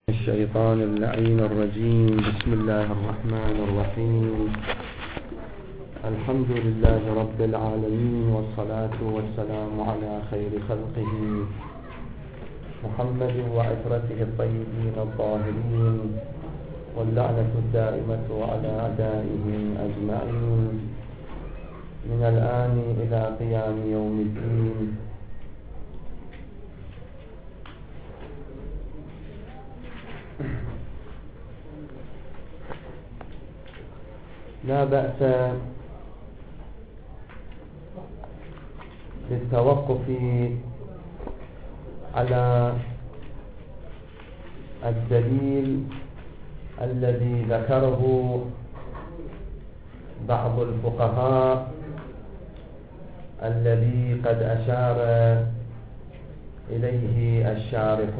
الشيطان اللعين الرجيم. بسم الله الرحمن الرحيم. الحمد لله رب العالمين، والصلاة والسلام على خير خلقه محمد وعترته الطيبين الطاهرين، واللعنة الدائمة على أعدائهم أجمعين من الآن إلى قيام يوم الدين. لا بأس بالتوقف على الدليل الذي ذكره بعض الفقهاء، الذي قد أشار إليه الشارح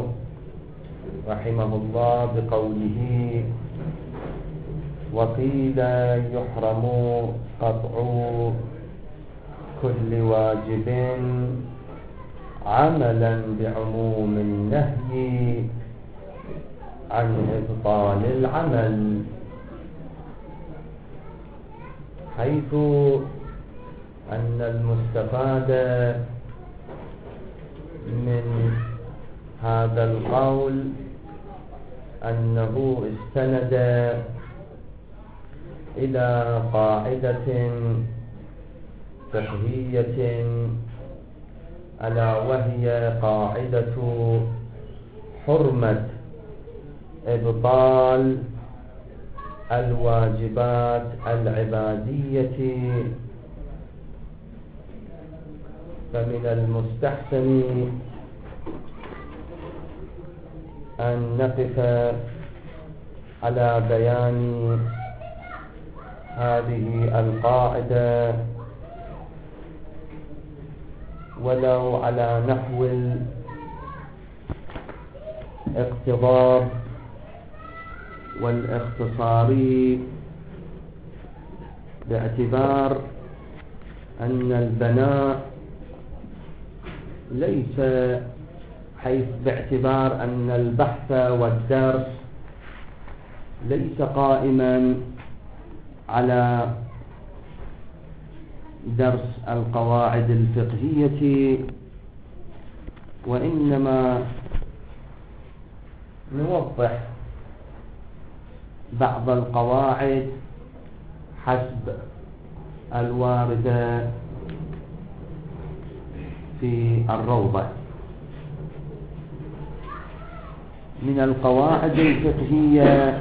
رحمه الله بقوله: وقيل يحرم قطع كل واجب عملا بعموم النهي عن إبطال العمل، حيث أن المستفاد من هذا القول أنه استند إلى قاعدة فقهية، ألا وهي قاعدة حرمة إبطال الواجبات العبادية. فمن المستحسن أن نقف على بيان هذه القاعدة ولو على نحو الاقتضاب والاختصار، باعتبار أن البناء ليس باعتبار أن البحث والدرس ليس قائما على درس القواعد الفقهية، وإنما نوضح بعض القواعد حسب الواردة في الروضة. من القواعد الفقهية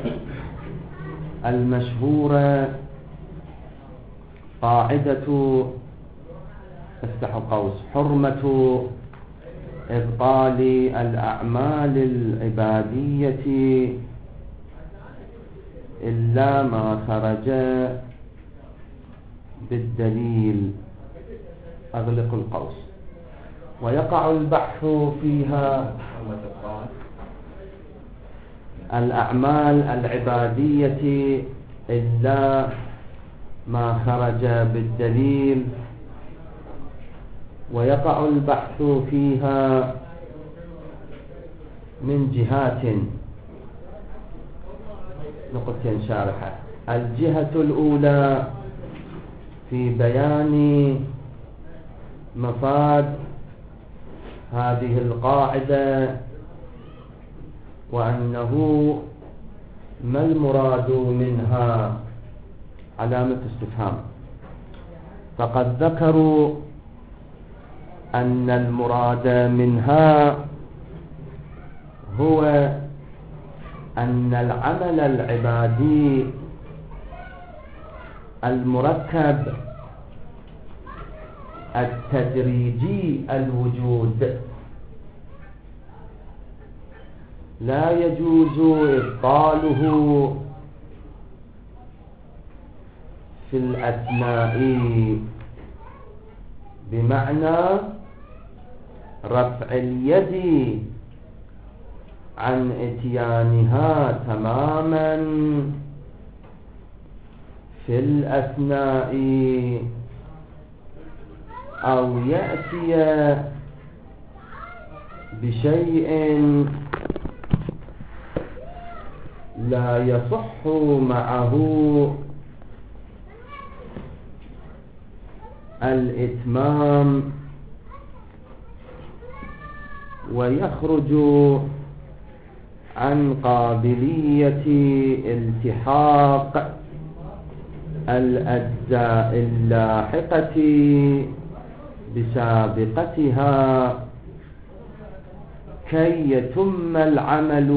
المشهورة قاعدة افتح قوس حرمة إبطال الأعمال العبادية إلا ما خرج بالدليل، أغلق القوس. ويقع البحث فيها الأعمال العبادية إلا ما خرج بالدليل، ويقع البحث فيها من جهات نقطتين شارحة. الجهة الأولى في بيان مفاد هذه القاعدة، وأنه ما المراد منها، علامة استفهام. فقد ذكروا أن المراد منها هو أن العمل العبادي المركب التدريجي الوجود لا يجوز إبطاله في الأثناء، بمعنى رفع اليد عن اتيانها تماما في الأثناء، أو يأتي بشيء لا يصح معه الإتمام ويخرج عن قابلية التحاق الأجزاء اللاحقة بسابقتها كي يتم العمل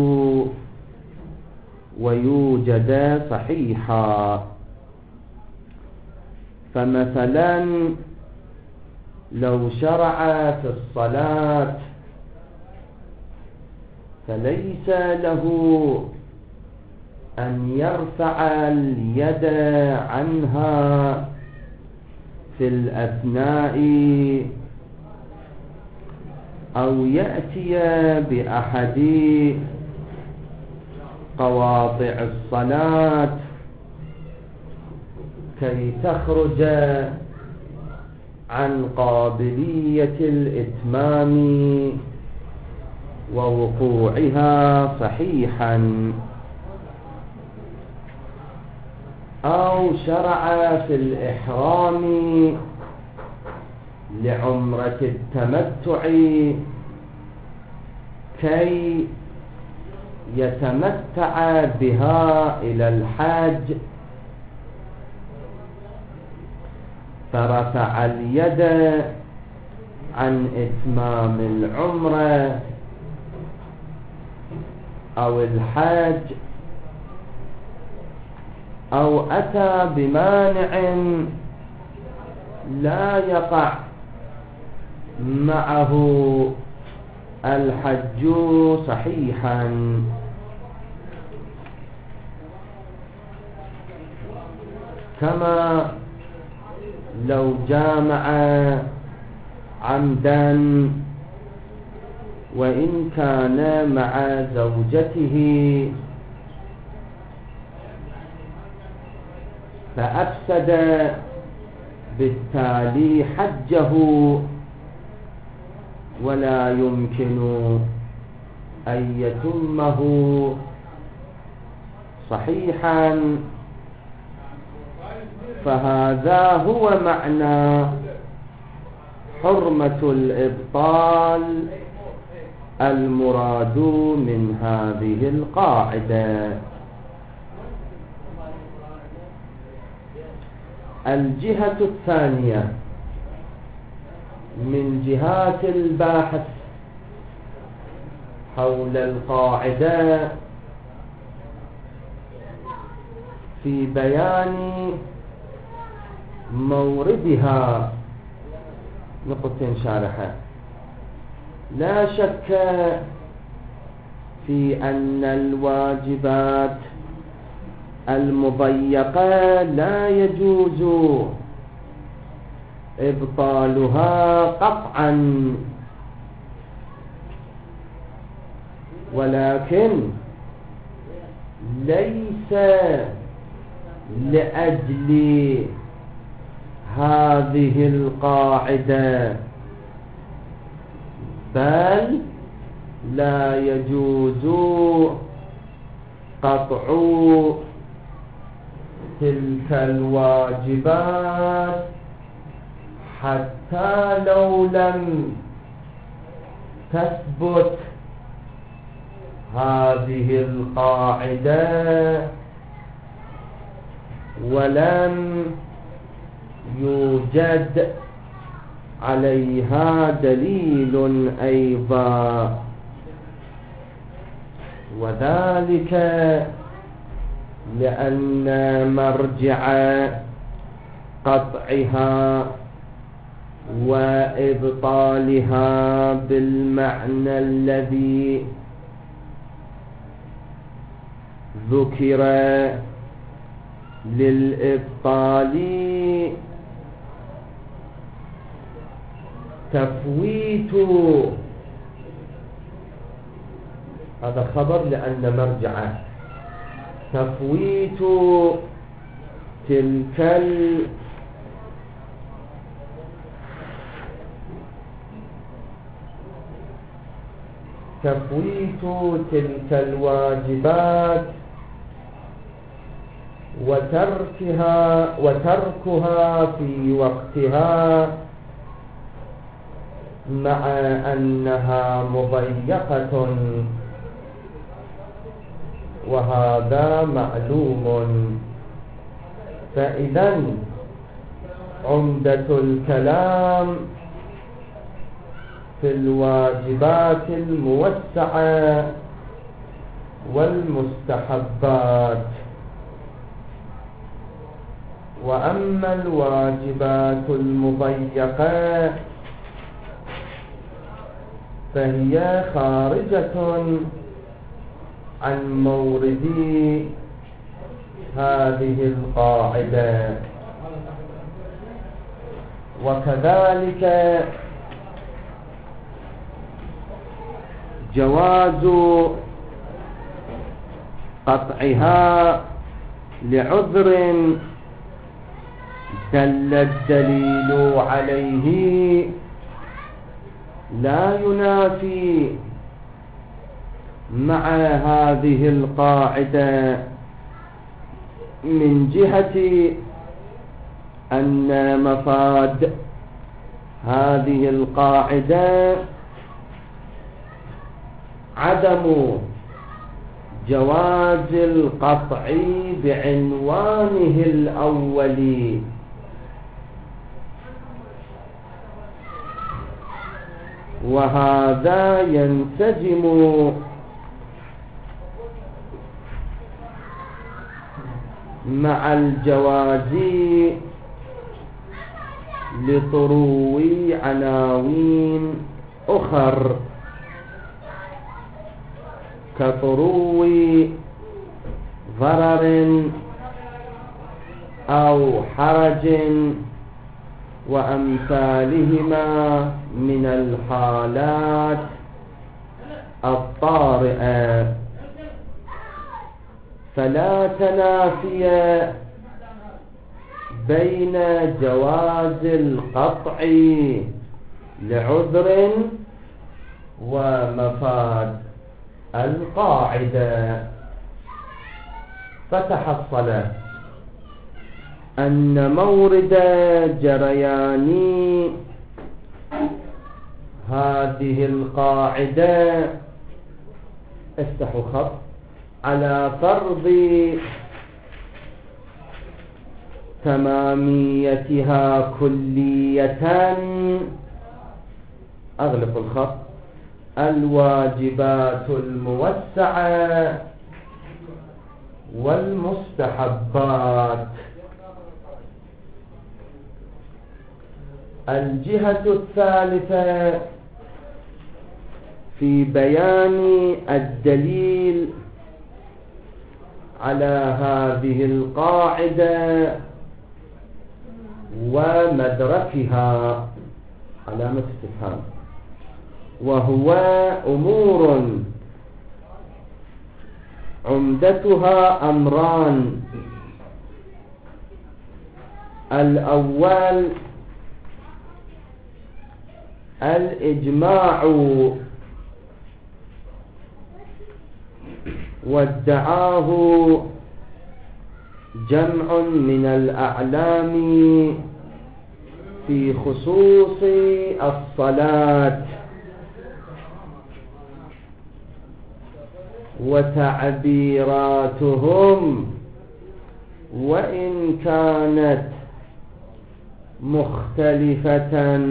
ويوجد صحيحا. فمثلا لو شرع في الصلاة فليس له أن يرفع اليد عنها في الأثناء أو يأتي بأحد قواطع الصلاة كي تخرج عن قابلية الإتمام ووقوعها صحيحا. أو شرع في الإحرام لعمرة التمتع كي يتمتع بها إلى الحج فرفع اليد عن إتمام العمرة أو الحج أو أتى بمانع لا يقع معه الحج صحيحا. كما لو جامع عمدا وإن كان مع زوجته فأفسد بالتالي حجه ولا يمكن أن يتمه صحيحا. فهذا هو معنى حرمة الإبطال المراد من هذه القاعدة. الجهة الثانية من جهات الباحث حول القاعدة في بيان موردها نقطة شارحة. لا شك في أن الواجبات المضيقة لا يجوز إبطالها قطعا، ولكن ليس لأجل هذه القاعدة، بل لا يجوز قطع تلك الواجبات حتى لو لم تثبت هذه القاعدة ولم يوجد عليها دليل أيضا، وذلك لأن مرجع قطعها وإبطالها بالمعنى الذي ذكر للإبطال تفويت، هذا خبر لأن مرجع تفويت تلك الواجبات وتركها في وقتها مع أنها مضيقة، وهذا معلوم. فإذا عمدة الكلام في الواجبات الموسعة والمستحبات، وأما الواجبات المضيقة فهي خارجة عن مورد هذه القاعدة. وكذلك جواز قطعها لعذر دل الدليل عليه لا ينافي مع هذه القاعدة، من جهة أن مفاد هذه القاعدة عدم جواز القطع بعنوانه الأولي، وهذا ينسجم مع الجواز لطرو عناوين أخر كطرو ضرر أو حرج وأمثالهما من الحالات الطارئة. فلا تنافي بين جواز القطع لعذر ومفاد القاعدة. فتحصل أن مورد جريان هذه القاعدة، افتحوا خط، على فرض تماميتها كلية، أغلق الخط، الواجبات الموسعة والمستحبات. الجهة الثالثة في بيان الدليل على هذه القاعدة ومدركها، علامة استفهام، وهو أمور عمدتها أمران. الأول الإجماع، وادعاه جمع من الأعلام في خصوص الصلاة، وتعبيراتهم وإن كانت مختلفة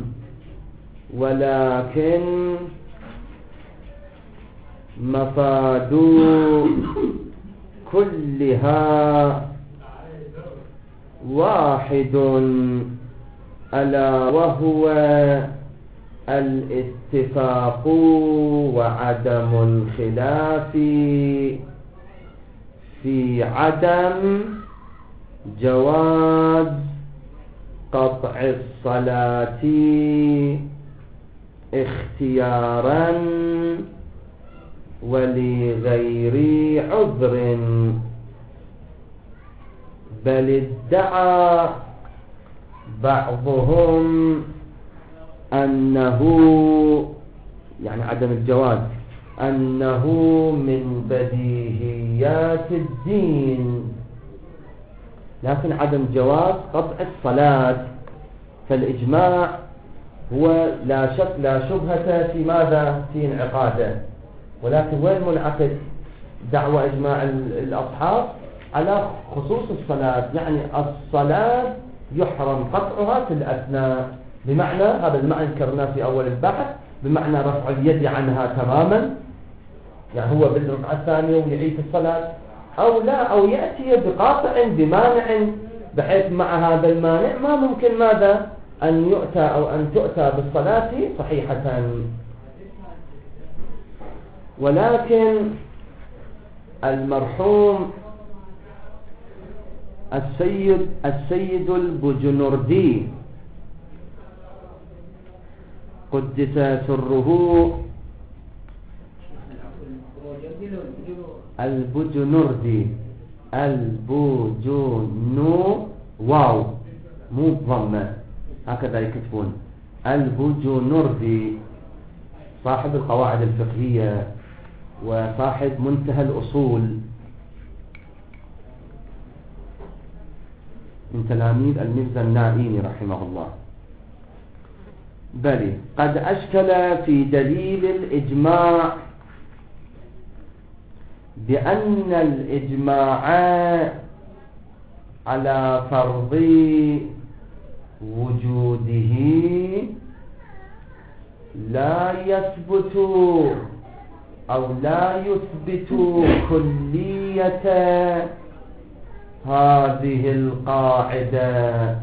ولكن مفاد كلها واحد، ألا وهو الاتفاق وعدم الخلاف في عدم جواز قطع الصلاة اختيارا ولغير عذر. بل ادعى بعضهم أنه، يعني عدم الجواز، أنه من بديهيات الدين لكن عدم جواز قطع الصلاة. فالإجماع هو لا شك لا شبهة في ماذا؟ في انعقاده. ولكن وين منعقد دعوى إجماع الأصحاب؟ على خصوص الصلاة، يعني الصلاة يحرم قطعها في الأثناء، بمعنى هذا المعنى ذكرناه في أول البحث، بمعنى رفع اليد عنها تماما، يعني هو بالركعة الثانية ويعيد الصلاة، أو لا، أو يأتي بقاطع بمانع، بحيث مع هذا المانع ما ممكن ماذا؟ أن يؤتى أو أن تؤتى بالصلاة صحيحة. ولكن المرحوم السيد البجنردي قدس سره، البجنردي، البجنو واو مو ضمة، هكذا يكتبون، البجنردي، صاحب القواعد الفقهية وصاحب منتهى الأصول، من تلاميذ المرزا النائيني رحمه الله. بل قد أشكل في دليل الإجماع بأن الإجماع على فرض وجوده لا يثبت أو لا يثبت كلية هذه القاعدة.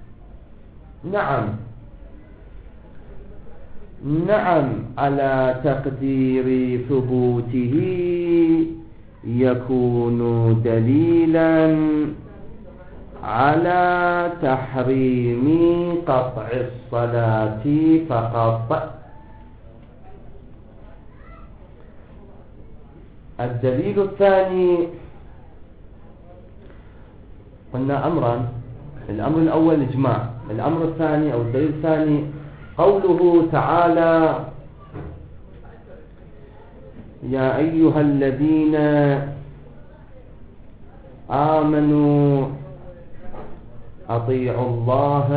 نعم على تقدير ثبوته يكون دليلا على تحريم قطع الصلاة فقط. الدليل الثاني، قلنا أمران، الأمر الأول الإجماع، الأمر الثاني أو الدليل الثاني قوله تعالى: يا أيها الذين آمنوا أطيعوا الله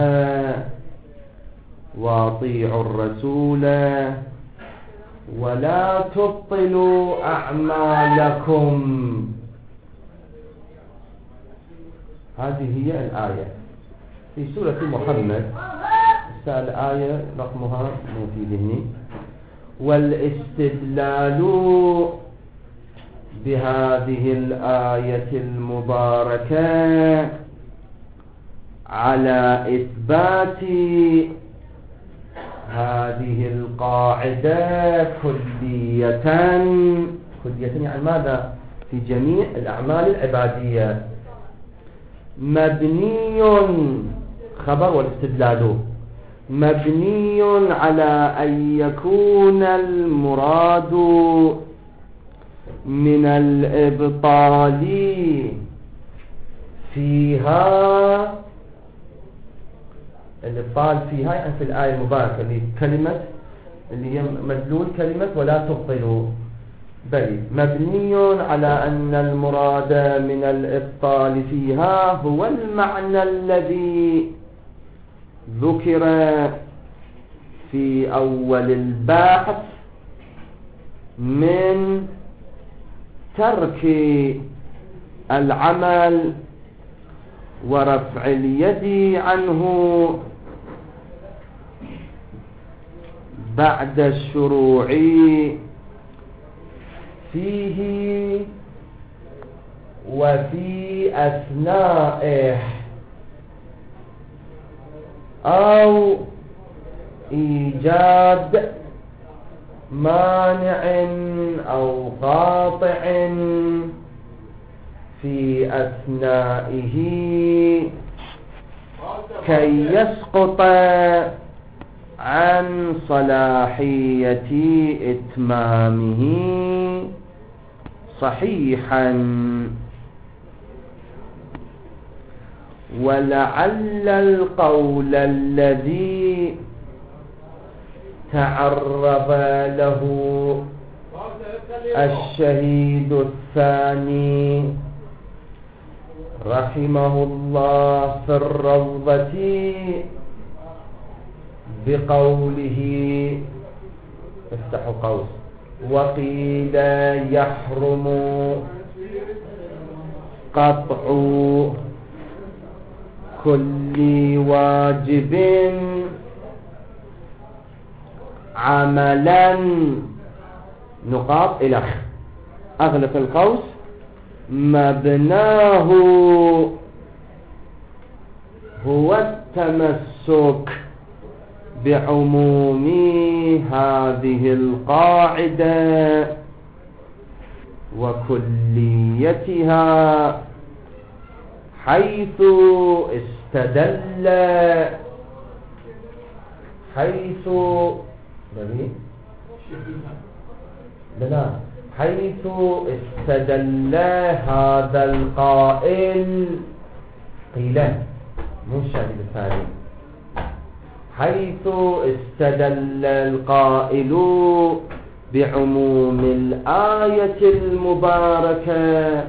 وأطيعوا الرسول ولا تبطلوا أعمالكم. هذه هي الآية في سورة محمد، الآية رقمها مو في ذهني. والاستدلال بهذه الآية المباركة على إثبات هذه القاعدة كلية يعني ماذا؟ في جميع الأعمال العبادية، مبني، خبر والاستدلال مبني على أن يكون المراد من الإبطال فيها، الإبطال فيها يعني في الآية المباركة اللي هي مدلول كلمة ولا تبطلوا، بل مبني على أن المراد من الإبطال فيها هو المعنى الذي ذكر في أول البحث من ترك العمل ورفع اليد عنه بعد الشروع فيه وفي أثنائه، أو إيجاد مانع أو قاطع في أثنائه كي يسقط عن صلاحية إتمامه صحيحا. ولعل القول الذي تعرض له الشهيد الثاني رحمه الله في الروضة بقوله افتحوا قوس وقيل يحرم قطع كل واجب عملا نقاط إلى أغلق القوس مبناه هو التمسك بعموم هذه القاعدة وكليتها حيث استدل حيث استدل هذا القائل قيل مو الشاهد الثاني حيث استدل القائل بعموم الآية المباركة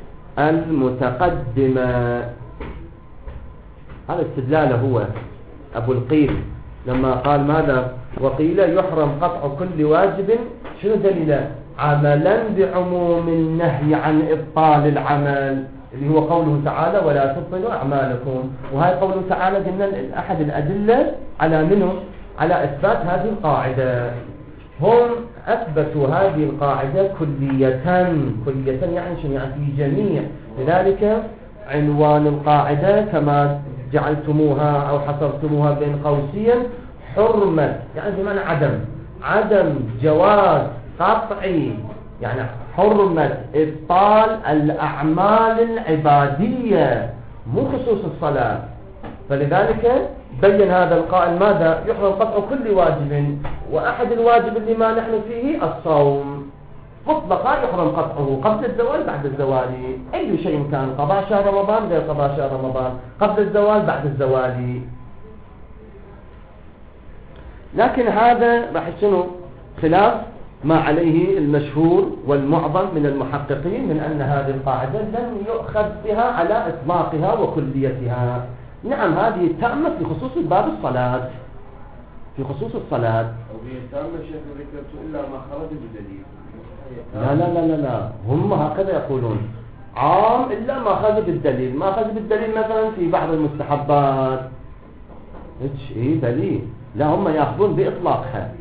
المتقدمة. هذا استدلاله هو أبو القيل لما قال ماذا وقيل يحرم قطع كل واجب شنو دليله عملا بعموم النهي عن إبطال العمل اللي هو قوله تعالى ولا تبطلوا أعمالكم. وهي قوله تعالى قلنا أحد الأدلة على منه على إثبات هذه القاعدة. هم أثبتوا هذه القاعدة كلية يعني شنو يعني في جميع. لذلك عنوان القاعدة كما جعلتموها أو حصرتموها بين قوسين حرمة يعني بمعنى عدم جواز قطعي يعني حرمة إبطال الأعمال العبادية مو خصوص الصلاة. فلذلك بين هذا القائل ماذا يحرم قطع كل واجب وأحد الواجب اللي ما نحن فيه الصوم مطلقا يحرم قطعه قبل الزوال بعد الزوال أي شيء كان قضاء شهر رمضان غير قضاء شهر رمضان قبل الزوال بعد الزوال. لكن هذا راح شنو خلاف ما عليه المشهور والمعظم من المحققين من أن هذه القاعدة لم يؤخذ بها على إطلاقها وكليتها. نعم هذه تامة في خصوص باب الصلاة في خصوص الصلاة وهي تامة شيخ ذكرت إلا ما خرج بدليل. لا هم هكذا يقولون عام إلا ما خرج بالدليل. ما خرج بالدليل مثلا في بعض المستحبات ايه دليل لا هم يأخذون بإطلاقها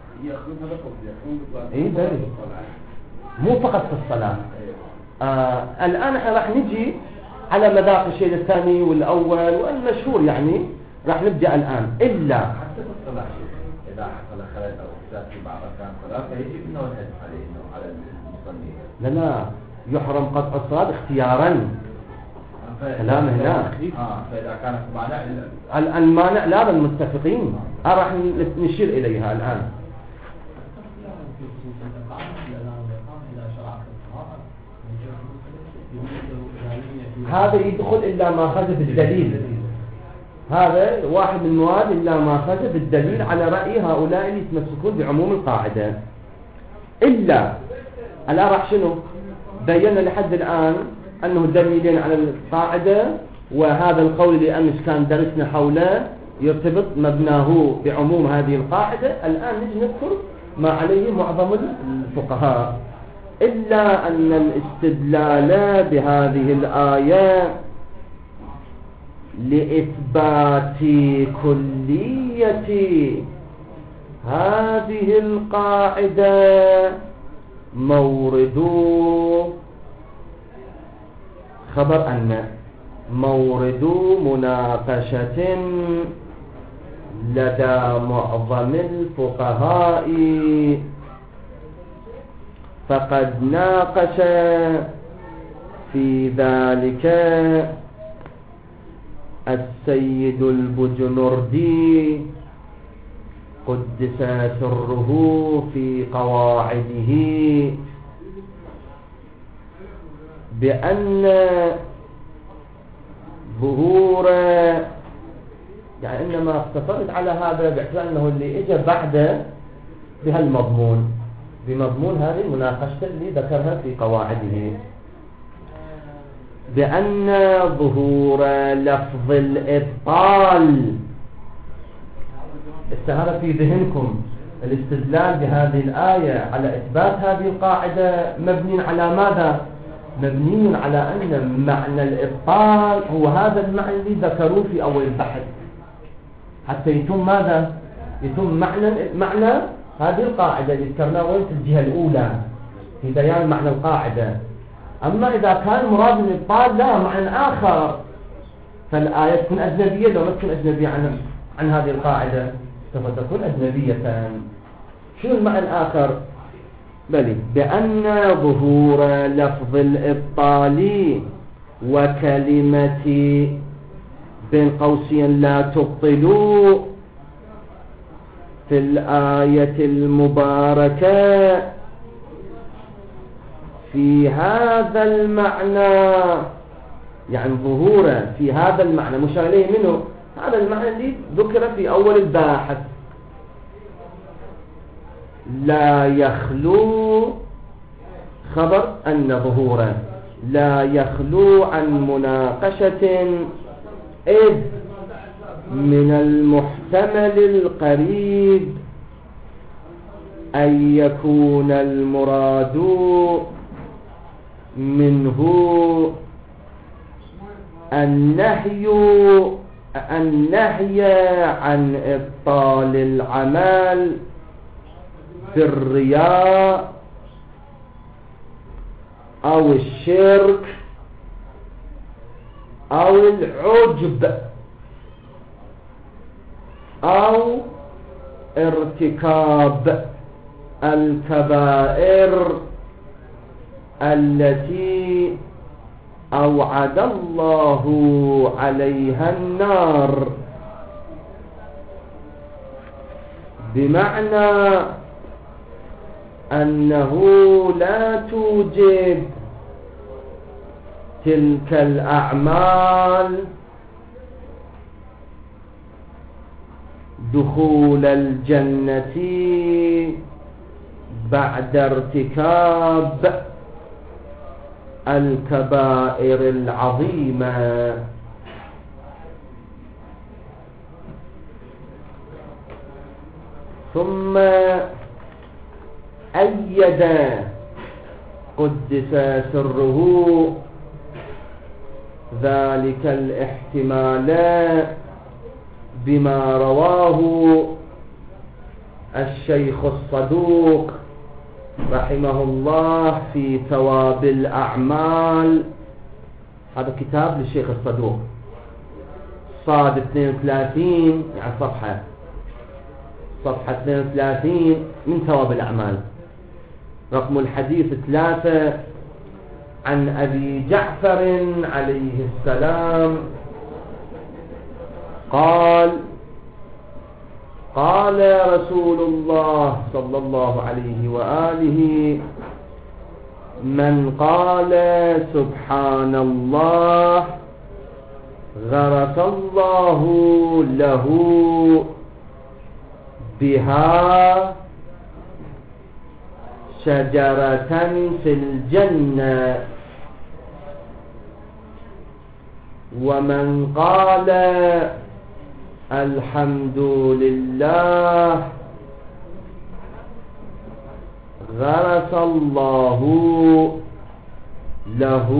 دليل مو فقط في الصلاة. الآن احنا راح نجي على مذاق الشيء الثاني والأول والمشهور يعني راح نبدأ الآن إلا حتى في الصلاة إذا حصل خلل أو إحداث في بعض أركان الصلاة فيجب أنه نهد عليه أنه على المصلي لا يحرم قطع الصلاة اختيارا كلام هنا فإذا كانت مانع المانع لا بل متفقين راح نشير إليها الآن. هذا يدخل إلا ما خرج بالدليل. هذا واحد من المواد إلا ما خرج بالدليل على رأي هؤلاء اللي يتمسكون بعموم القاعدة. إلا الآن راح شنو بينا لحد الآن أنه دليلين على القاعدة وهذا القول اللي أمس كان درسنا حوله يرتبط مبناه بعموم هذه القاعدة. الآن نجي نذكر ما عليه معظم الفقهاء. إلا أن الاستدلال بهذه الآية لإثبات كلية هذه القاعدة مورد خبر أن مورد مناقشة لدى معظم الفقهاء فقد ناقش في ذلك السيد البجنردي قدس سره في قواعده بأن ظهور يعني إنما اقتصرت على هذا باعتبار أنه اللي إجا بعده بهالمضمون بمضمون هذه المناقشة اللي ذكرها في قواعده. بأن ظهور لفظ الإبطال، هذا في ذهنكم الاستدلال بهذه الآية على إثبات هذه القاعدة مبني على ماذا؟ مبني على أن معنى الإبطال هو هذا المعنى الذي ذكروه في أول البحث، حتى يتم ماذا؟ يتم معنى هذه القاعدة اللي ذكرناها وين في الجهة الأولى في بيان معنى القاعدة. أما إذا كان مراد الإبطال لا معنى آخر، فالآية تكون أجنبية لو ما تكون أجنبية عن هذه القاعدة سوف تكون أجنبية. شو المعنى الآخر؟ بل بأن ظهور لفظ الإبطال وكلمة بين قوسين لا تبطلوا في الآية المباركة في هذا المعنى، يعني ظهوره في هذا المعنى مشار إليه منه هذا المعنى الذي ذكر في أول الباحث، لا يخلو خبر أن ظهوره لا يخلو عن مناقشة، إذ من المحتمل القريب أن يكون المراد منه النهي عن إبطال العمل بالرياء أو الشرك أو العجب أو ارتكاب الكبائر التي أوعد الله عليها النار، بمعنى أنه لا توجب تلك الأعمال دخول الجنة بعد ارتكاب الكبائر العظيمة. ثم أيد قدس سره ذلك الاحتمال بما رواه الشيخ الصدوق رحمه الله في ثواب الأعمال. هذا كتاب للشيخ الصدوق صاد 32 يعني صفحة 32 من ثواب الأعمال، رقم الحديث 3 عن أبي جعفر عليه السلام قال رسول الله صلى الله عليه وآله: من قال سبحان الله غرس الله له بها شجرة في الجنة، ومن قال الحمد لله غرس الله له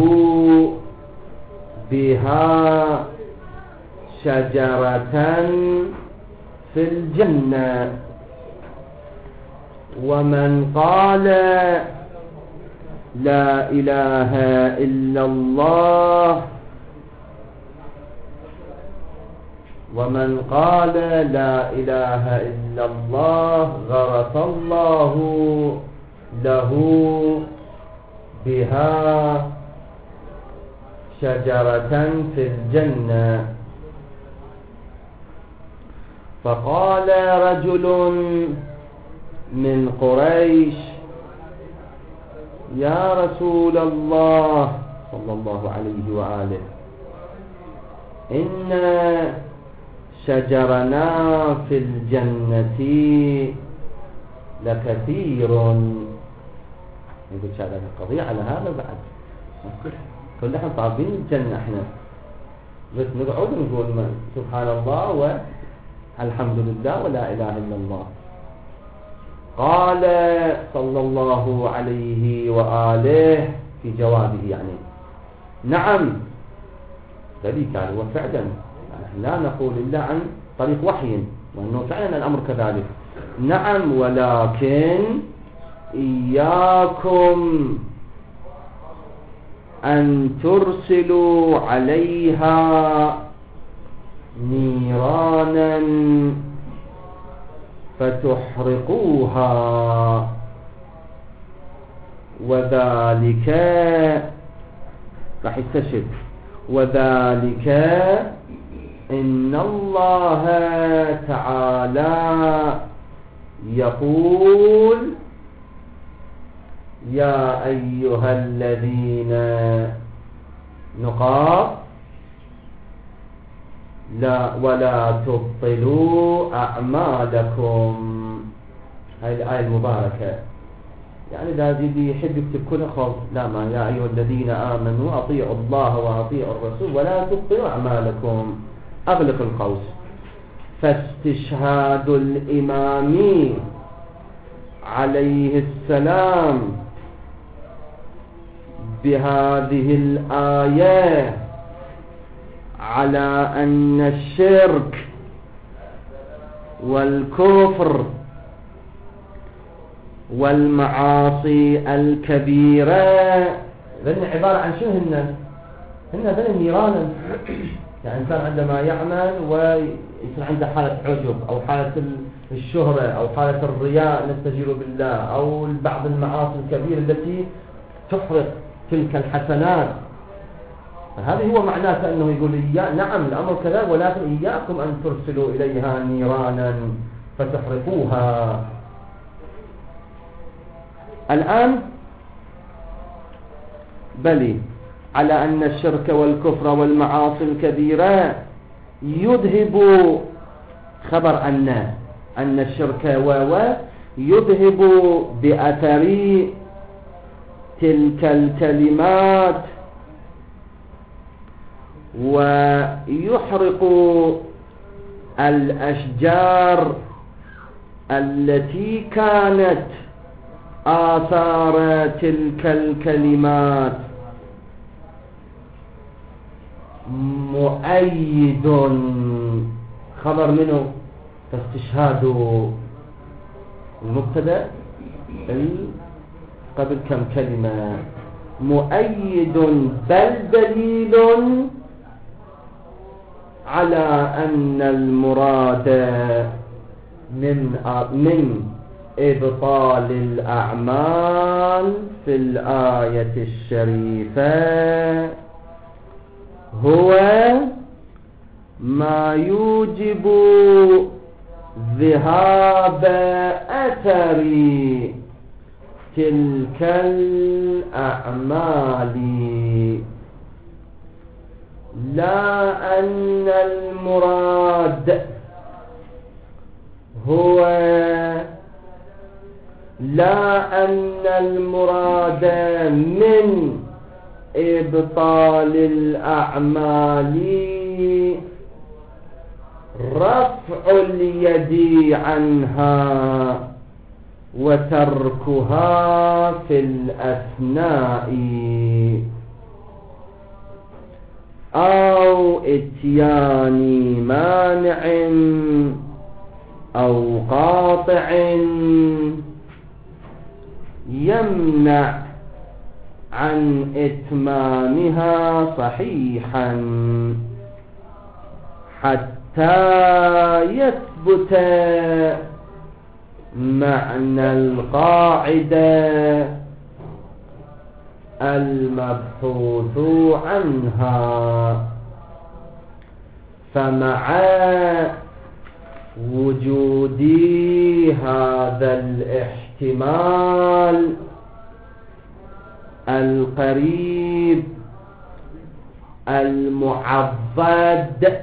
بها شجرة في الجنة، ومن قال لا إله إلا الله غرس الله له بها شجرة في الجنة. فقال رجل من قريش: يا رسول الله صلى الله عليه وآله، إن شجرنا في الجنة لكثير. يقول شاهد القضية على هذا بعد كل احنا طالبين الجنة احنا، بس نقعد نقول سبحان الله والحمد لله ولا إله إلا الله. قال صلى الله عليه وآله في جوابه يعني نعم، ذلك هو فعلا يعني لا نقول إلا عن طريق وحي، وأنه فعلا الأمر كذلك. نعم، ولكن إياكم أن ترسلوا عليها نيرانا فتحرقوها، وذلك راح يستشهد، وذلك إن الله تعالى يقول يا أيها الذين نقاط لا ولا تبطلوا أعمالكم. هاي الآية المباركة يعني لا يحب يكتب كل خط، لا ما يا أيها الذين آمنوا أطيعوا الله وأطيعوا الرسول ولا تبطلوا أعمالكم، أغلق القوس. فاستشهاد الإمام عليه السلام بهذه الآية على أن الشرك والكفر والمعاصي الكبيرة ذن عبارة عن شو هن ذن نيرانا. يعني إنسان عندما يعمل ويصير عنده حالة عجب أو حالة الشهرة أو حالة الرياء نستجير بالله، أو بعض المعاصي الكبيرة التي تحرق تلك الحسنات، فهذا هو معناه أنه يقول نعم الأمر كذا، ولكن إياكم أن ترسلوا إليها نيرانا فتحرقوها. الآن بلي على أن الشرك والكفر والمعاصي الكبيرة يذهب خبر أن الشرك يذهب بأثر تلك الكلمات ويحرق الأشجار التي كانت آثار تلك الكلمات. مؤيد خبر منه، فاستشهاد المبتدأ قبل كم كلمة، مؤيد بل دليل على أن المراد من إبطال الأعمال في الآية الشريفة هو ما يوجب ذهاب أثر تلك الأعمال، لا أن المراد هو من إبطال الأعمال رفع اليد عنها وتركها في الأثناء، أو إتيان مانع أو قاطع يمنع عن إتمامها صحيحا حتى يثبت معنى القاعدة المبحوث عنها. فمع وجود هذا الاحتمال القريب المعضد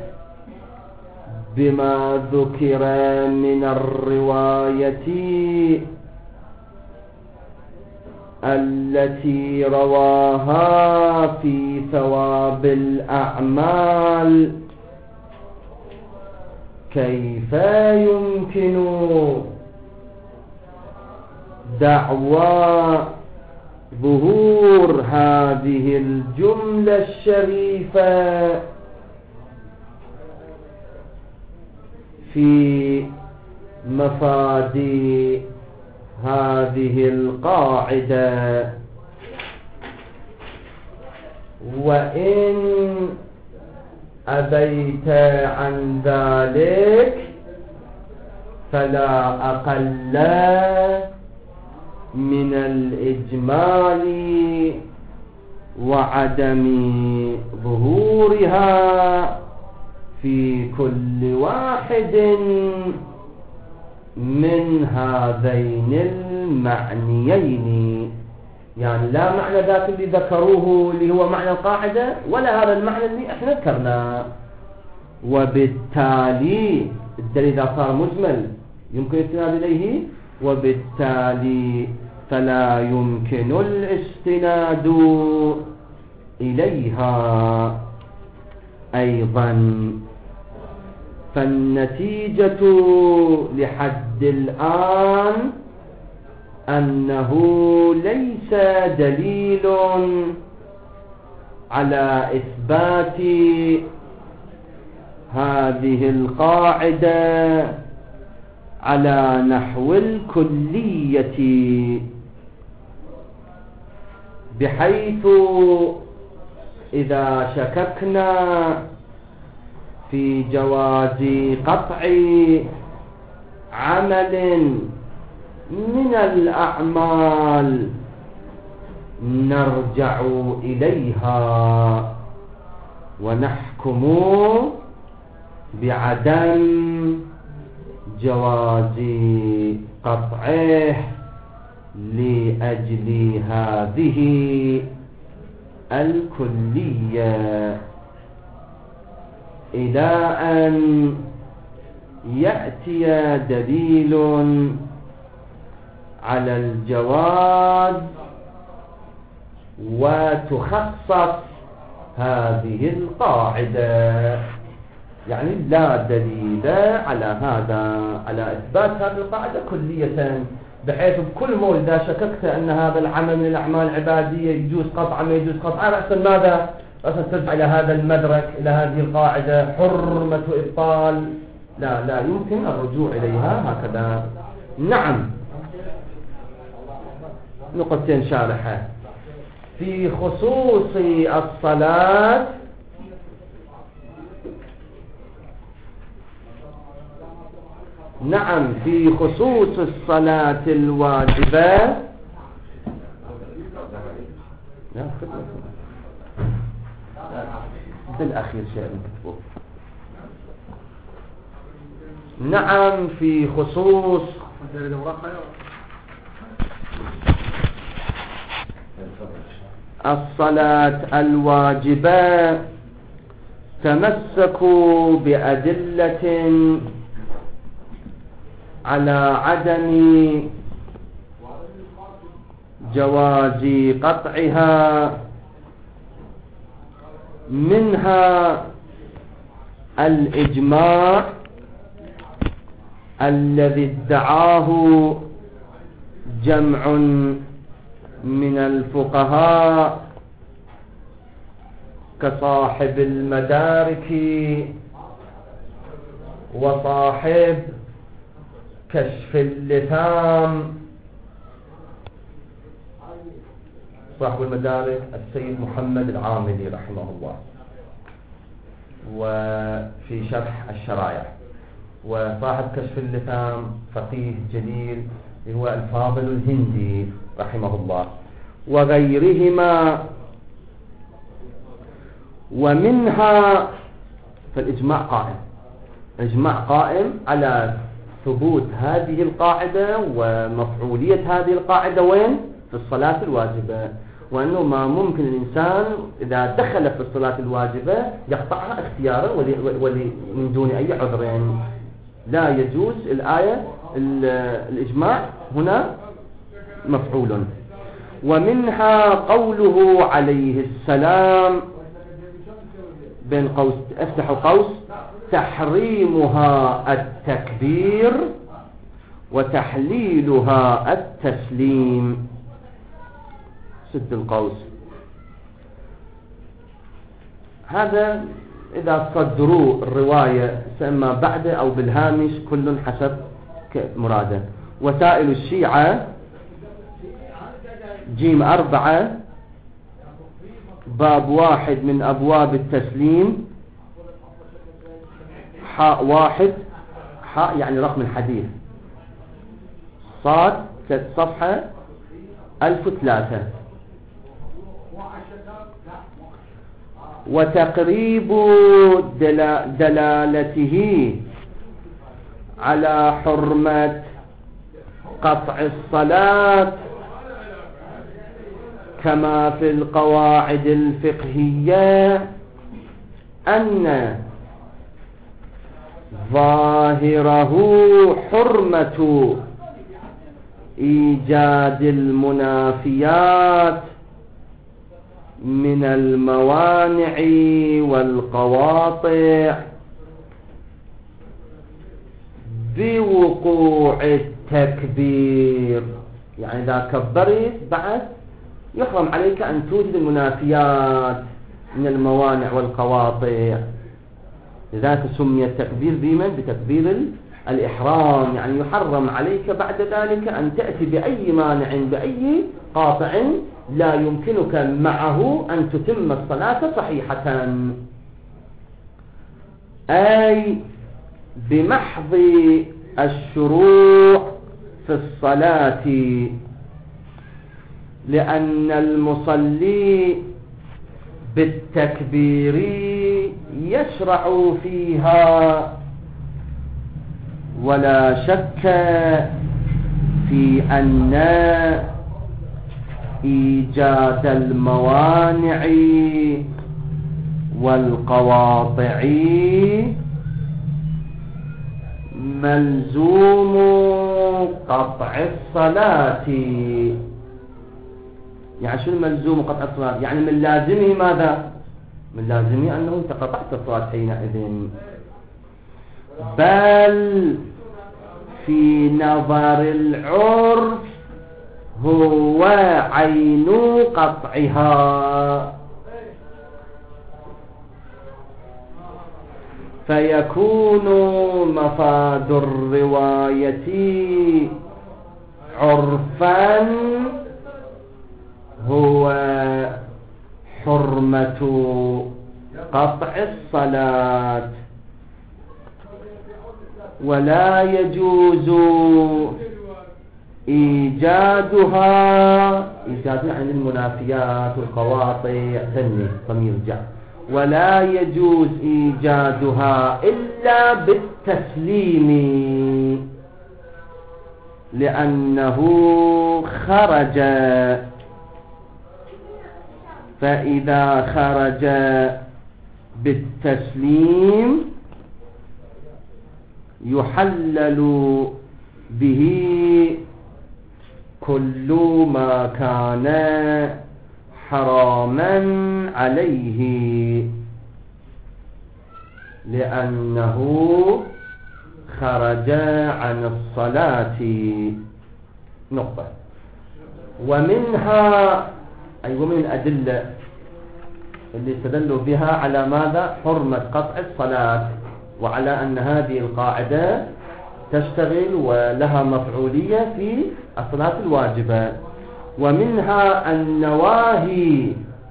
بما ذكر من الرواية التي رواها في ثواب الأعمال، كيف يمكن دعوى ظهور هذه الجملة الشريفة في مفاد هذه القاعدة؟ وإن أبيت عن ذلك فلا أقل من الإجمال وعدم ظهورها في كل واحد من هذين المعنيين. يعني لا معنى ذاك اللي ذكروه اللي هو معنى القاعدة، ولا هذا المعنى اللي احنا ذكرناه. وبالتالي الدليل إذا صار مجمل يمكن الاستناد إليه، وبالتالي فلا يمكن الاستناد إليها أيضا. فالنتيجة لحد الآن أنه ليس دليل على إثبات هذه القاعدة على نحو الكلية، بحيث إذا شككنا في جواز قطع عمل من الأعمال نرجع إليها ونحكم بعدم جواز قطعه لأجل هذه الكلية، إلى أن يأتي دليل على الجواز وتخصص هذه القاعدة. يعني لا دليل على هذا، على إثبات هذه القاعدة كلية، بحيث بكل مول إذا شككت أن هذا العمل من الأعمال العبادية يجوز قطعا ما يجوز قطعا، رأسا ماذا؟ رأسا ترجع إلى هذا المدرك، إلى هذه القاعدة حرمة إبطال. لا يمكن الرجوع إليها هكذا. نعم، نقطتين شارحة في خصوص الصلاة. نعم، في خصوص الصلاة الواجبة. بالأخير شيء مكتوب. نعم، في خصوص الصلاة الواجبة تمسكوا بأدلة على عدم جواز قطعها، منها الإجماع الذي ادعاه جمع من الفقهاء كصاحب المدارك وصاحب كشف اللثام. صاحب المدارك السيد محمد العاملي رحمه الله، وفي شرح الشرائع. وصاحب كشف اللثام فقيه جليل هو الفاضل الهندي رحمه الله، وغيرهما. ومنها فالإجماع قائم، إجماع قائم على ثبوت هذه القاعدة ومفعولية هذه القاعدة وين؟ في الصلاة الواجبة، وأنه ما ممكن الإنسان إذا دخل في الصلاة الواجبة يقطعها اختيارا من دون أي عذر. لا يجوز. الآية الإجماع هنا مفعول. ومنها قوله عليه السلام بين قوس افتحوا قوس تحريمها التكبير وتحليلها التسليم، سد القوس. هذا إذا صدروا الرواية سإما بعد أو بالهامش كل حسب مراده. وسائل الشيعة جيم 4 باب 1 من أبواب التسليم حاء 1 حاء يعني رقم الحديث صاد صفحة 1003. وتقريب دلالته على حرمة قطع الصلاة كما في القواعد الفقهية أن ظاهره حرمة إيجاد المنافيات من الموانع والقواطع بوقوع التكبير. يعني إذا كبرت بعد يحرم عليك أن توجد المنافيات من الموانع والقواطع، لذلك سمي التكبير بمن؟ بتكبير الإحرام. يعني يحرم عليك بعد ذلك أن تأتي بأي مانع بأي قاطع لا يمكنك معه أن تتم الصلاة صحيحة، أي بمحض الشروع في الصلاة، لأن المصلي بالتكبير يشرع فيها، ولا شك في أن إيجاد الموانع والقواطع ملزوم قطع الصلاة. يعني شو الملزوم قطع الصلاة؟ يعني من لازمه ماذا؟ من لازمه أنه أنت قطعت الصلاة حينئذ، بل في نظر العرف هو عين قطعها، فيكون مفاد الرواية عرفا هو حرمة قطع الصلاة، ولا يجوز إيجادها عن المنافيات والقواطع ضمير جاء، ولا يجوز إيجادها إلا بالتسليم، لأنه خرج، فإذا خرج بالتسليم يحلل به كل ما كان حراما عليه، لأنه خرج عن الصلاة. نقطة. ومنها أي ومن الأدلة اللي استدلوا بها على ماذا؟ حرمة قطع الصلاة، وعلى أن هذه القاعدة تشتغل ولها مفعولية في الصلاة الواجبة. ومنها النواهي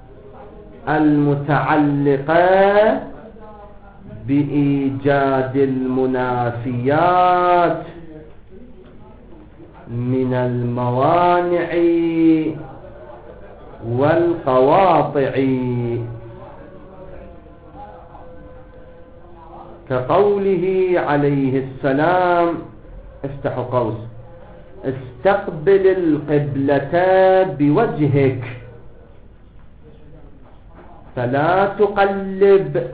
المتعلقة بإيجاد المنافيات من الموانع والقواطع، كقوله عليه السلام افتحوا قوس استقبل القبلة بوجهك فلا تقلب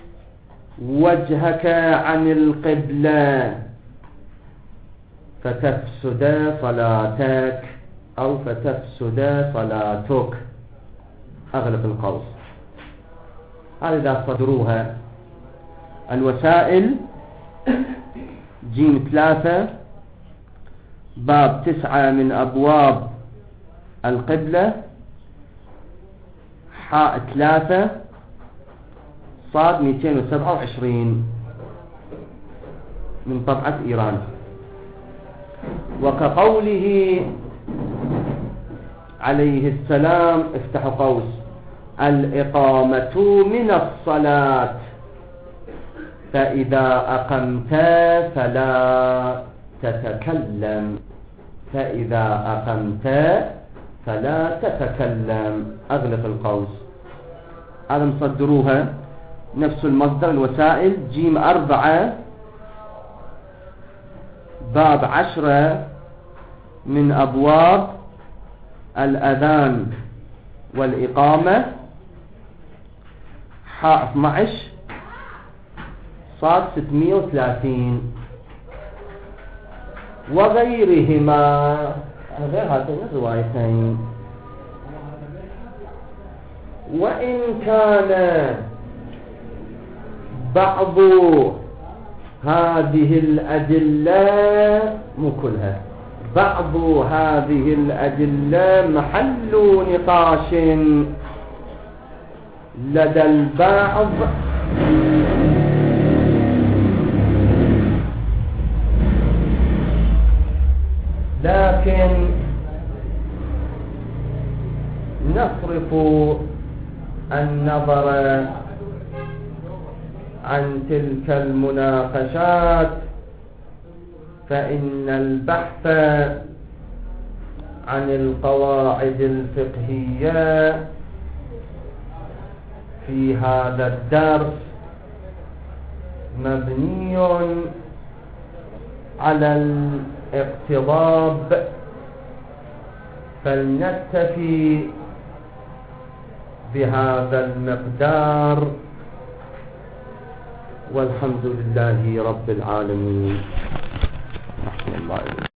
وجهك عن القبلة فتفسد صلاتك. أو فتفسد صلاتك. أغلب القوس. هذا إذا صدروها. الوسائل جيم 3 باب 9 من أبواب القبلة حاء 3 صاد 227 من طبعة إيران. وكقوله عليه السلام افتح قوس الإقامة من الصلاة فإذا أقمت فلا تتكلم. فإذا أقمت فلا تتكلم. أغلق القوس. هذا مصدروها نفس المصدر. الوسائل جيم 4 باب 10 من أبواب الأذان والإقامة حاء 12 صاد 630 وغيرهما. غير هاتين الروايتين. وإن كان بعض هذه الأدلة مو كلها بعض هذه الأدلة محل نقاش لدى البعض لكن نصرف النظر عن تلك المناقشات فإن البحث عن القواعد الفقهية في هذا الدرس مبني على الاقتضاب فلنكتفي بهذا المقدار والحمد لله رب العالمين.